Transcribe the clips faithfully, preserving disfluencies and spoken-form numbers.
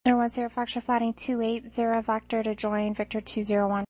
Air one zero Foxtrot flying two eight zero Vector to join Victor two zero one.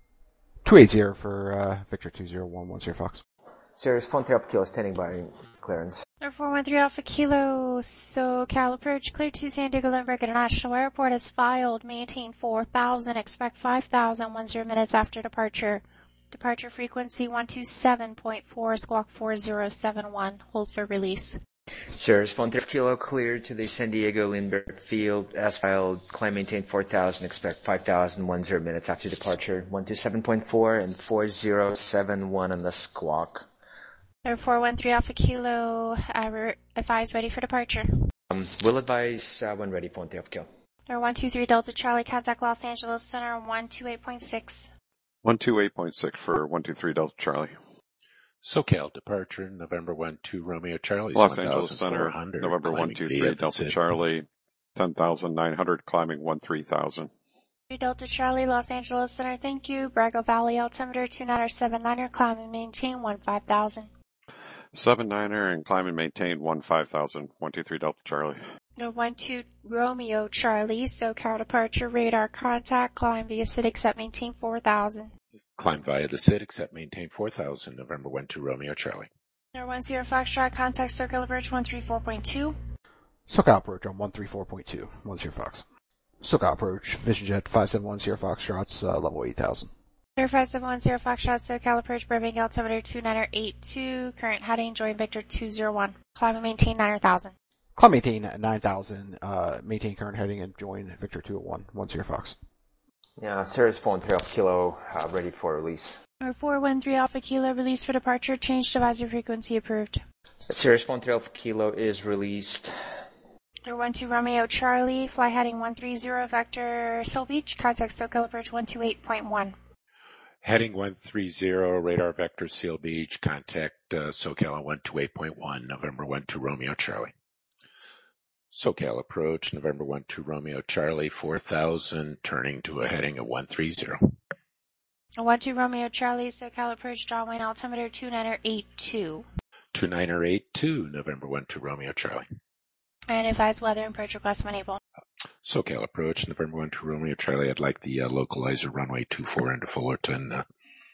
two eight zero for uh, Victor two zero one, one zero Fox. Sirius one three Alpha Kilo standing by clearance. Air four one three Alpha Kilo, SoCal approach, clear to San Diego Lindbergh International Airport as filed, maintain four thousand, expect five thousand, ten minutes after departure. Departure frequency one two seven point four, squawk four zero seven one, hold for release. Sirius one three Kilo cleared to the San Diego Lindbergh field as filed, climb maintain four thousand, expect five thousand, ten minutes after departure, one two seven point four and four zero seven one on the squawk. Air four one three Alpha Kilo, uh, advise ready for departure. Um, we'll advise uh, when ready for one three Alpha Kilo. Air one two three Delta Charlie, contact Los Angeles Center one two eight point six. one two eight point six for one two three Delta Charlie. SoCal departure, November one two Romeo Charlie. Los Angeles Center, November one two three Delta Charlie, ten thousand nine hundred, climbing one three thousand. Delta Charlie, Los Angeles Center, thank you. Brago Valley, altimeter two nine seven niner, climb and maintain one five thousand. seven niner and climb and maintain one five thousand, one two three Delta Charlie. No, one two Romeo Charlie, SoCal departure, radar contact, climb via S I D, accept maintain four thousand. Climb via the S I D, accept maintain four thousand, November one two Romeo Charlie. No, one zero Foxtrot, contact SoCal approach one three four point two. SoCal approach on one three four point two, one zero Fox. SoCal approach, Vision Jet five seven one zero Foxtrots, uh, level eight thousand. Air five seven one zero Foxtrot, SoCal approach, Burbank altimeter two nine eight two, current heading, join Victor two zero one. Climb and maintain nine thousand. Climb maintain nine thousand, uh, maintain current heading and join Victor two oh one, one zero Fox. Yeah, Sirius one three Alpha Kilo, uh, ready for release. Air four one three Alpha Kilo, release for departure, change advisory frequency approved. Sirius one three Alpha Kilo is released. Air one two Romeo Charlie, fly heading one three zero Vector, Seal Beach, contact SoCal approach one two eight point one. Heading one three zero, radar vector Seal Beach, contact uh, SoCal on one two eight point one, November one two Romeo Charlie. SoCal approach, November one two Romeo Charlie, four thousand, turning to a heading of one three zero. one two Romeo Charlie, SoCal approach, John Wayne altimeter two nine eight two. two nine eight two, November one two Romeo Charlie. And advise weather and approach request when able. SoCal approach, November one two Romeo Charlie. I'd like the uh, localizer runway two four into Fullerton. Uh,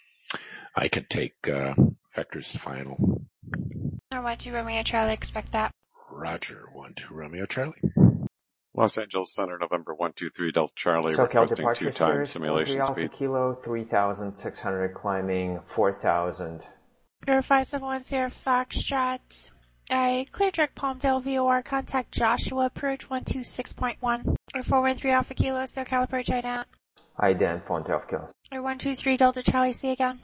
I can take uh, vectors final. Or one two Romeo Charlie, expect that. Roger, one two Romeo Charlie. Los Angeles Center, November one two three Delta Charlie, SoCal requesting departure, two-time Sirius simulation one three speed. Alpha Kilo, three thousand six hundred, climbing four thousand. Air five seven one zero Foxtrot, I clear direct Palmdale V O R, contact Joshua approach one two six point one. Or four one three Alpha Kilo, SoCal approach I D A N. I D A N, one three Alpha Kilo. Or one two three Delta Charlie, see again.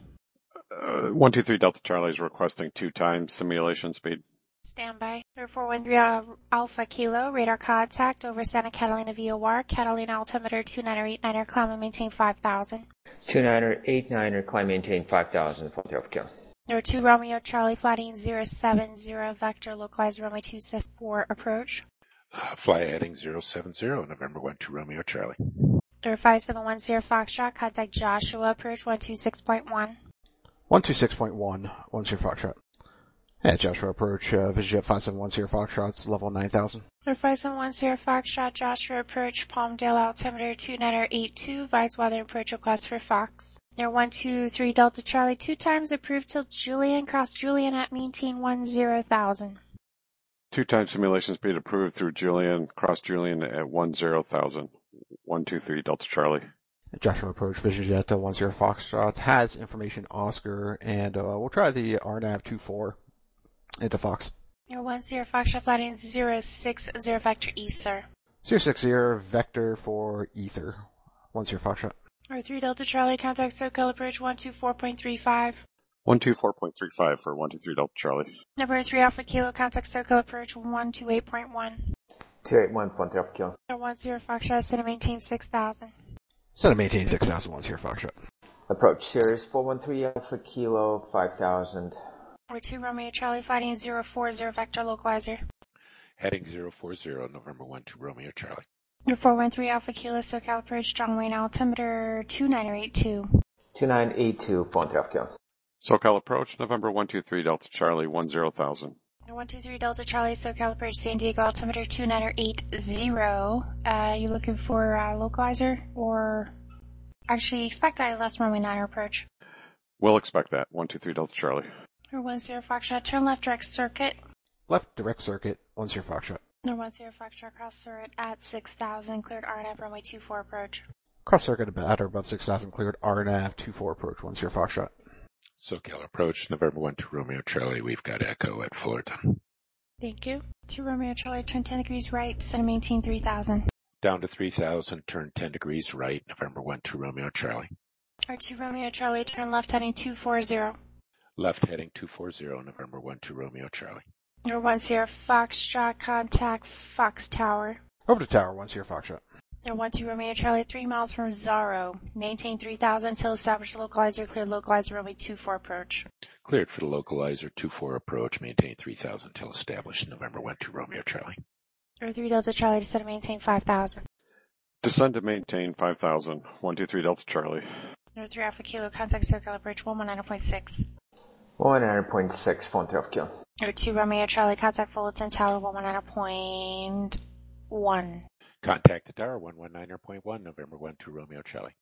Uh, one two three Delta Charlie is requesting two-time simulation speed. Standby. Or four one three Alpha Kilo, radar contact over Santa Catalina V O R, Catalina altimeter two nine eight niner, climb and maintain five thousand. two nine eight niner, climb maintain five thousand, one three Alpha Kilo. Or two Romeo Charlie, flying zero seven zero Vector, localized runway two six four approach. Uh, fly heading zero seven zero, November one two Romeo Charlie. Or five seven one zero Foxtrot, contact Joshua approach one two six point one. one two six point one, one zero Foxtrot. Yeah, Joshua approach, uh, Vision Jet five seven one zero Foxtrots, level nine thousand. Or five seven one zero Foxtrot, Joshua approach, Palmdale altimeter two nine eight two, advise weather approach request for Fox. Air one two three Delta Charlie, two times approved till Julian, cross Julian at maintain one zero thousand. Two-time simulation speed approved through Julian, cross Julian at one zero thousand. one two three Delta Charlie. Joshua approach, Vision Jet uh, one zero Foxtrot, has information Oscar, and uh, we'll try the R N A V two four into Fox. Air one zero Foxtrot, flying zero six zero Vector Ether. zero six zero Vector for Ether, one zero Foxtrot. Or three Delta Charlie, contact SoCal approach one two four point three five. one two four point three five for one two three Delta Charlie. Number three Alpha Kilo, contact SoCal approach one two eight point one. two eight one, one three Alpha Kilo. Or one zero Foxtrot, center maintain six thousand. Center maintain six thousand, one zero Foxtrot. Approach Sirius four one three Alpha Kilo, five thousand. Or two Romeo Charlie, fighting zero four zero Vector localizer. Heading zero four zero, November one two Romeo Charlie. Or four one three Alpha Kilo, SoCal approach, John Wayne altimeter two nine eight two. two nine eight two, one three Alpha Kilo. SoCal approach, November one two three Delta Charlie, one zero thousand. one two three Delta Charlie, SoCal approach San Diego, altimeter two nine eight zero. Uh, you looking for a localizer or actually expect I L S runway nine approach? We'll expect that. one two three Delta Charlie. Or one zero Foxtrot, turn left direct circuit. Left direct circuit, one zero Foxtrot. Or one zero Foxtrot, cross circuit at six thousand, cleared R N F runway two four approach. Cross circuit at or above six thousand, cleared R N A V two four approach, one zero Foxtrot. SoCal approach, November one to Romeo Charlie. We've got Echo at Fullerton. Thank you. two Romeo Charlie, turn ten degrees right, center maintain three thousand. Down to three thousand, turn ten degrees right, November one to Romeo Charlie. R two Romeo Charlie, turn left heading two four zero. Left heading two four zero, November one to Romeo Charlie. Or one zero Foxtrot, contact Fox Tower. Over to tower, one zero Foxtrot. Or one two Romeo Charlie, three miles from Zorro. Maintain three thousand until established localizer, cleared localizer runway two four approach. Cleared for the localizer, two four approach, maintain three thousand until established, November one to Romeo Charlie. Or three Delta Charlie, descend to maintain five thousand. Descend to maintain five thousand, one two three Delta Charlie. Or three Alpha Kilo, contact SoCal approach one one nine point six. one nine point six, Fonte of Kill. Or two Romeo Charlie, contact Fullerton Tower one one nine point one. Contact the tower, one one nine point one, November one to Romeo Charlie.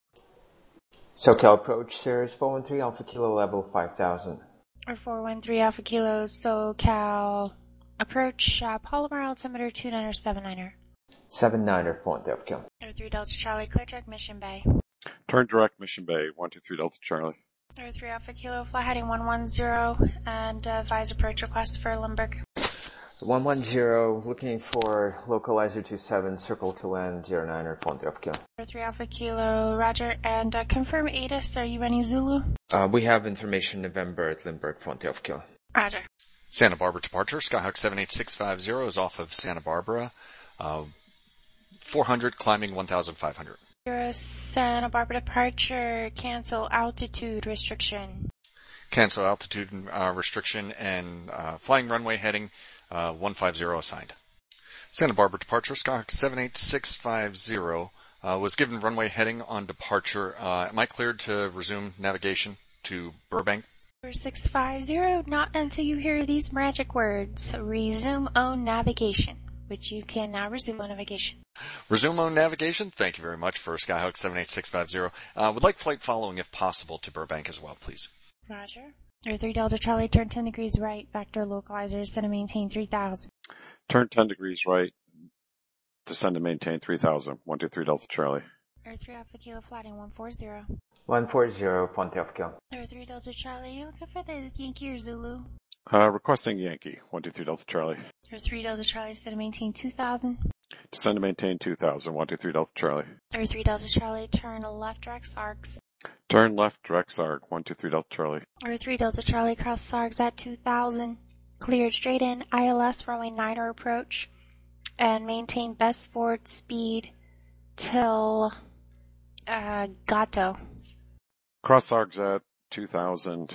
SoCal approach, Sirius four one three Alpha Kilo level five thousand. Or four one three Alpha Kilo, SoCal approach, uh, Palomar altimeter two nine seven nine. seven niner, Fonte of Kill. Or three Delta Charlie, clear check Mission Bay. Turn direct Mission Bay, one two three Delta Charlie. Or three Alpha Kilo, fly heading one one zero, and uh, advise approach request for Limburg. one one zero, looking for localizer two seven, circle to land, zero niner, Fonte of Kill. Or three Alpha Kilo, roger, and uh, confirm A T I S, are you running Zulu? Uh, we have information November at Limburg, Fonte of Kill. Roger. Santa Barbara departure, Skyhawk seven eight six five zero is off of Santa Barbara, uh, four hundred climbing one thousand five hundred. Zero Santa Barbara departure, cancel altitude restriction. Cancel altitude uh, restriction and uh, flying runway heading uh, one five zero assigned. Santa Barbara departure, Skyhawk seven eight six five zero uh, was given runway heading on departure. Uh, am I cleared to resume navigation to Burbank? six five zero, not until you hear these magic words. Resume own navigation, which you can now resume on navigation. Resume on navigation. Thank you very much for Skyhawk seven eight six five zero. Uh, would like flight following if possible to Burbank as well, please. Roger. Or three Delta Charlie, turn ten degrees right, vector localizer, descend to maintain three thousand. Turn ten degrees right, descend to maintain three thousand, one two three Delta Charlie. Or three Alpha Kilo, flighting one four zero. one four zero, Fonte of Kill. Or three Delta Charlie, you looking for the Yankee or Zulu? Uh, requesting Yankee, one two three Delta Charlie. Or three Delta Charlie, descend to maintain two thousand. Descend to maintain two thousand, one two three Delta Charlie. Or three Delta Charlie, turn left direct S A R Gs. Turn left direct S A R G, one two three Delta Charlie. Or three Delta Charlie, cross S A R Gs at two thousand. Cleared straight in, I L S runway niner approach. And maintain best forward speed till, uh, Gato. Cross S A R Gs at two thousand.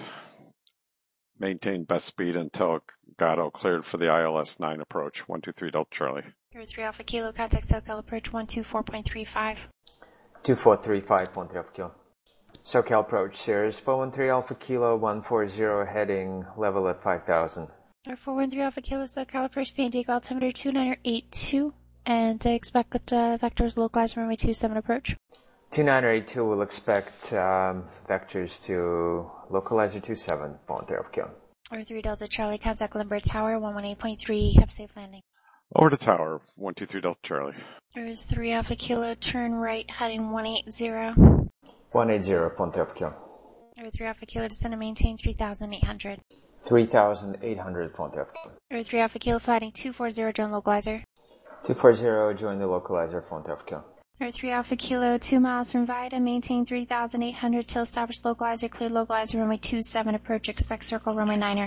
Maintain best speed until Gato, cleared for the I L S nine approach, one two three Delta Charlie. Or three Alpha Kilo, contact SoCal approach one two four point three five. two four three five, Fonte of Kill. SoCal approach, Sirius four one three Alpha Kilo, one four zero, heading level at five thousand. Or four one three Alpha Kilo, SoCal approach San Diego, altimeter two nine eight two. And uh, expect that uh, vectors localize runway two seven approach. two nine eight two will expect um, vectors to localizer two seven, Fonte of Kill. Or three Delta Charlie, contact Limburg Tower one one eight point three, have a safe landing. Over to tower, one two three Delta Charlie. Or three Alpha Kilo, turn right, heading one eight zero. one eight zero, Fonte of Kill. Or three Alpha Kilo, descend to maintain three thousand eight hundred. three thousand eight hundred, Fonte of Kill. Or three Alpha Kilo, flighting two four zero, join localizer. two four zero, join the localizer, Fonte of Kill. Or three Alpha Kilo, two miles from Vida, maintain three thousand eight hundred till established localizer, cleared localizer, runway two seven approach, expect circle runway niner.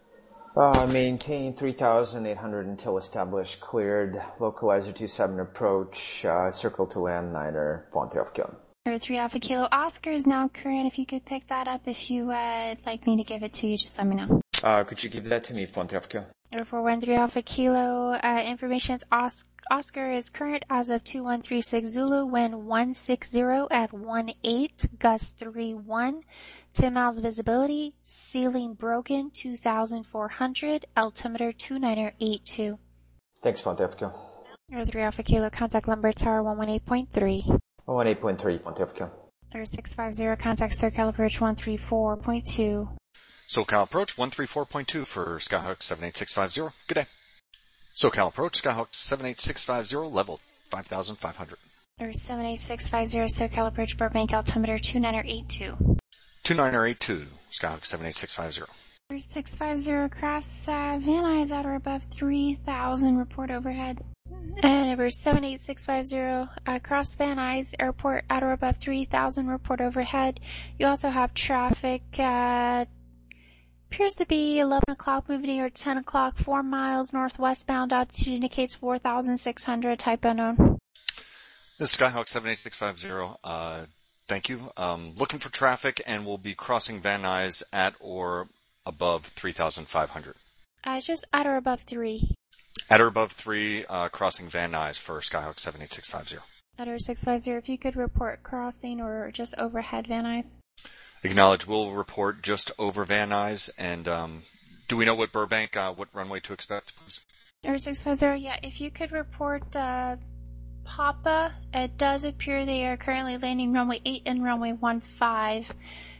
Uh, maintain three thousand eight hundred until established, cleared, localizer two seven approach, uh, circle to land, niner, Fonte of Kill. Or three Alpha Kilo, Oscar is now current, if you could pick that up, if you, uh, like me to give it to you, just let me know. Uh, could you give that to me, Fonte of Kill? four one three Alpha Kilo, uh, information is Os- Oscar is current as of two one three six Zulu, wind one sixty at one eight, gust three one, ten miles visibility, ceiling broken two thousand four hundred, altimeter two nine eight two. Thanks, Ponte Epico. Air three Alpha Kilo, contact Lumber Tower one one eight point three. one one eight point three, Ponte Epico. Air six five zero, contact SoCal Approach one three four point two. SoCal Approach one three four point two for Skyhawk seven eight six five zero. Good day. SoCal Approach, Skyhawk seven eight six five zero, level five thousand five hundred. Or seven eight six five zero, SoCal Approach, Burbank, altimeter two nine eight two. two nine eight two, Skyhawk seven eight six five zero. Or six five zero, cross uh, Van Nuys at or above three thousand, report overhead. And over seven eight six five zero, uh, cross Van Nuys, airport at or above three thousand, report overhead. You also have traffic, uh, appears to be eleven o'clock moving or ten o'clock, four miles northwestbound, altitude indicates four thousand six hundred, type unknown. This is Skyhawk seven eight six five zero. Uh, thank you. Um, looking for traffic, and we'll be crossing Van Nuys at or above three thousand five hundred. Uh, just at or above three. At or above three, uh, crossing Van Nuys for Skyhawk seven eight six five zero. At or six five zero, if you could report crossing or just overhead Van Nuys. Acknowledge, we'll report just over Van Nuys, and um, do we know what Burbank, uh, what runway to expect, please? Or six five zero, yeah, if you could report uh, Papa, it does appear they are currently landing runway eight and runway one five.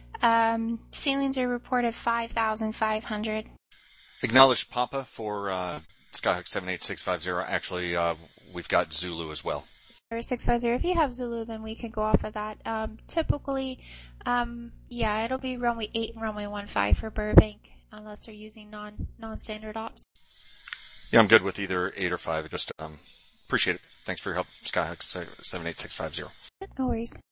Um, ceilings are reported five thousand five hundred. Acknowledge Papa for uh, Skyhawk seven eight six five zero. Actually, uh, we've got Zulu as well. Or six five zero, if you have Zulu, then we could go off of that. Um, typically, um, yeah, it'll be runway eight and runway one five for Burbank, unless they're using non, non-standard ops. Yeah, I'm good with either eight or five. Just um, appreciate it. Thanks for your help, Skyhawk seven eight six five zero. No worries.